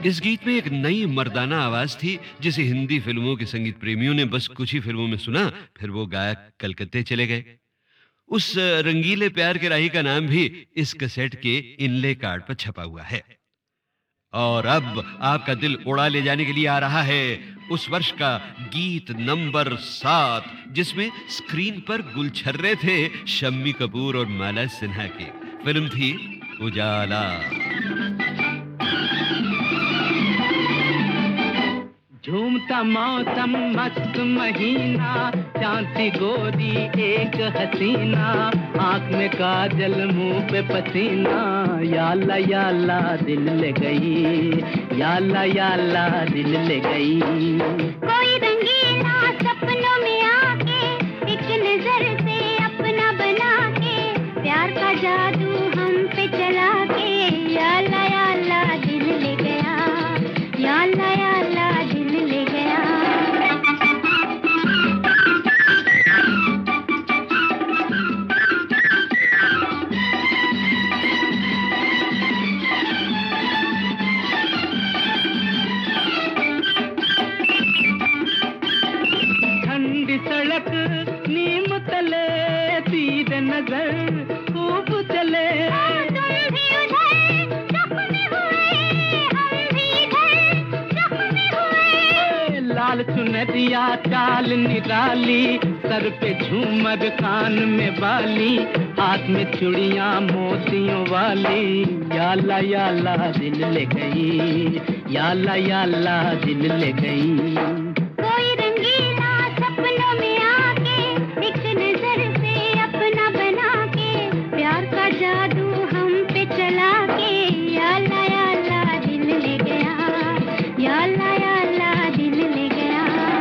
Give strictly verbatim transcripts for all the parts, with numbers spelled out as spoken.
इस गीत में एक नई मर्दाना आवाज थी जिसे हिंदी फिल्मों के संगीत प्रेमियों ने बस कुछ ही फिल्मों में सुना, फिर वो गायक कलकत्ते चले गए। उस रंगीले प्यार के राही का नाम भी इस कैसेट के इनले कार्ड पर छपा हुआ है। और अब आपका दिल उड़ा ले जाने के लिए आ रहा है उस वर्ष का गीत नंबर सात, जिसमें स्क्रीन पर गुलछर्रे थे शम्मी कपूर और माला सिन्हा के। फिल्म थी उजाला। झूमता मौसम मस्त महीना, चांदी गोरी एक हसीना, आँख में काजल मुंह पे पसीना, याला याला दिल ले गई, याला याला दिल ले गई। कोई रंगीला सपनों में आके एक नजर से अपना बना के, प्यार का जादू हम पे चला के, याला याला दिल ले गया, याला याला दिल ले गया। ठंडी सड़क नीम तले तीर नजर खूब चले, तुम भी उधर जख्मी हुए, हम भी इधर जख्मी हुए। लाल चुनरिया चाल निराली, सर पे झूमर कान में बाली, हाथ में चूड़ियां मोतियों वाली, याला याला दिल ले गई, याला याला दिल ले गई। कोई रंगीला सपनों में आके एक नजर से अपना बना के, प्यार का जादू हम पे चला के, याला याला दिल ले गया, याला याला दिल ले गया।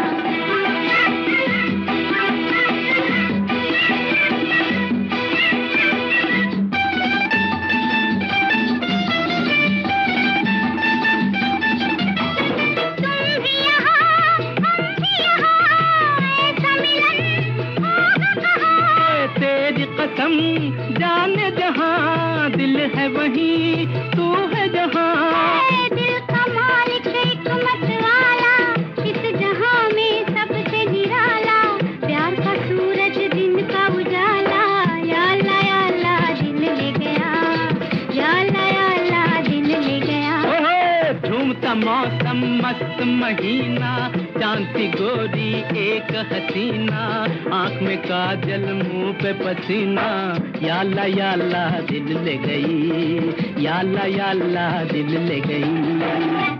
तुम भी यहाँ, हम भी यहाँ, ऐसा मिलन होगा कहाँ? तेरी कसम जाने जहां, दिल है वहीं तू है जहां। ऐ दिल का मालिक एक मत वाला, इस जहां में सबसे निराला, प्यार का सूरज दिन का उजाला, याला याला दिल ले गया, याला याला दिल ले गया। ओहो, झूमता मौसम मस्त महीना, चांदी गोरी एक हसीना, आँख में काजल मुंह पे पसीना, याला याला दिल ले गई, याला याला दिल ले गई।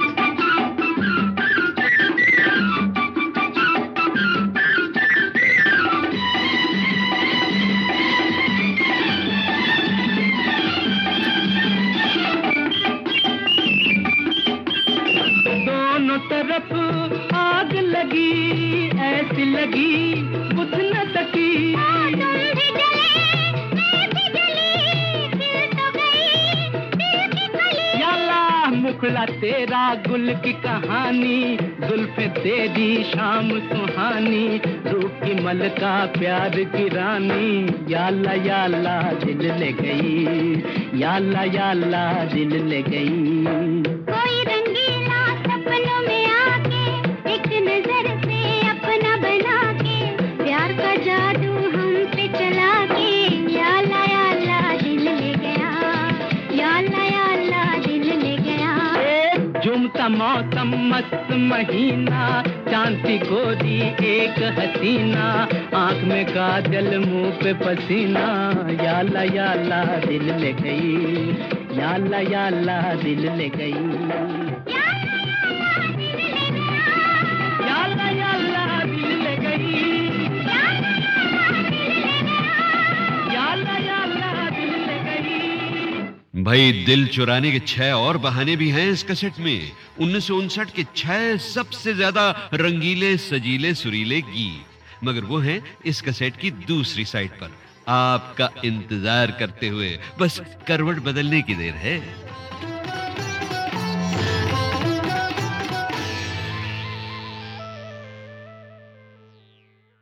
दोनों तरफ आग लगी, ऐसी लगी बुझ न सकी। तुम भी जले, मैं भी जली, खिल तो गई दिल की कली। याला मुखड़ा तेरा गुल की कहानी, जुल्फे तेरी शाम सुहानी, रूप की मलका प्यार की रानी, याला याला दिल ले गई, याला याला दिल ले गई। कोई रंगीला सपनों में आके एक नजर से अपना बना के, प्यार का जादू हम पे चला के, याला याला दिल ले गया, याला याला दिल ले गया। झूमता मौसम मस्त महीना, चांदी गोरी एक हसीना, आँख में काजल मुंह पे पसीना, याला याला दिल ले गई, याला याला दिल ले गई, याला याला दिल ले गई, याला याला दिल ले गई। भाई, दिल चुराने के छह और बहाने भी हैं इस कैसेट में। उन्नीस सौ उनसठ के छह सबसे ज्यादा रंगीले सजीले सुरीले गीत, मगर वो हैं इस कैसेट की दूसरी साइड पर, आपका इंतजार करते हुए। बस करवट बदलने की देर है।